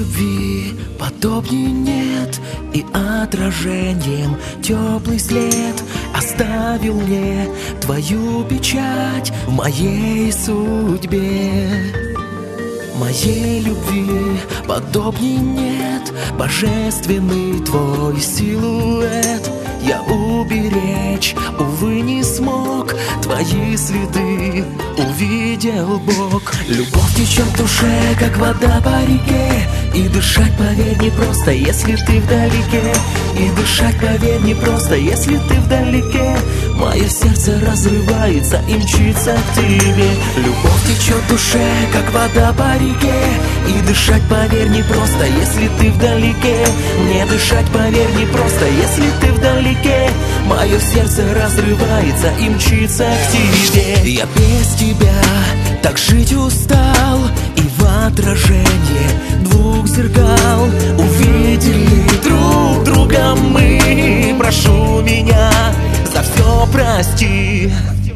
любви подобней нет, и отражением теплый след оставил мне твою печать в моей судьбе. Моей любви подобней нет, божественный твой силуэт я уберечь, увы, не смог. Твои следы увидел Бог. Любовь течет в душе, как вода по реке, и дышать, поверь, не просто, если ты вдалеке. И дышать, поверь, не просто, если ты вдалеке. Мое сердце разрывается и мчится к тебе. Любовь течет в душе, как вода по реке, и дышать, поверь, не просто, если ты вдалеке. Мне дышать, поверь, не просто, если ты вдалеке. Мое сердце разрывается и мчится к тебе. Я без тебя так жить устал, и в отражении двух зеркал увидели друг друга мы. Прошу меня, за все прости.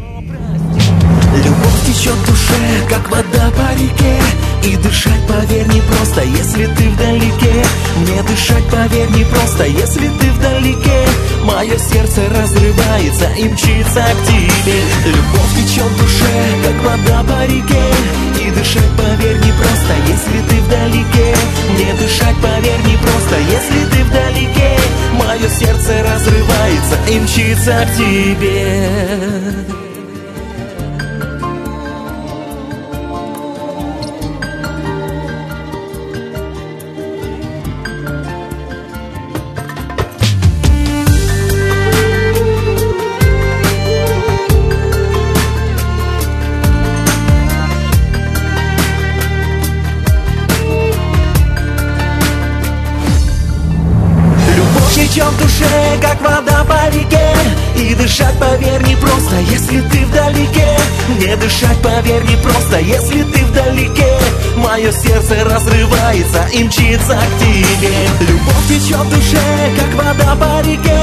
Любовь течет в душе, как вода по реке, и дышать, поверь, не просто, если ты вдалеке. Мне дышать, поверь, не просто, если ты вдалеке. Мое сердце разрывается и мчится к тебе. Любовь течет в душе, как вода по реке, и дышать, поверь, не просто, если ты вдалеке. Мне дышать, поверь, не просто, если ты вдалеке. Мое сердце разрывается и мчится к тебе. Течет в душе, как вода по реке, и дышать, поверь, не просто, если ты вдалеке. Мне дышать, поверь, не просто, если ты вдалеке. Мое сердце разрывается и мчится к тебе. Любовь течет в душе, как вода по реке,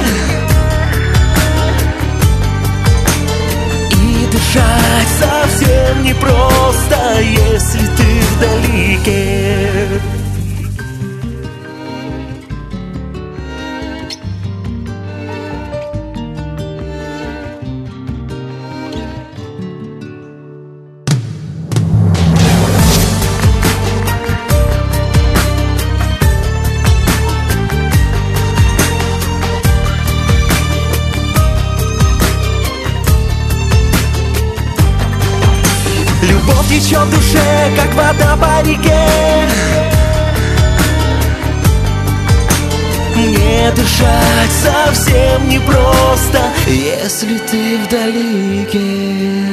и дышать совсем не просто, если ты вдалеке. Любовь течет в душе, как вода по реке. Мне дышать совсем не просто, если ты вдалеке.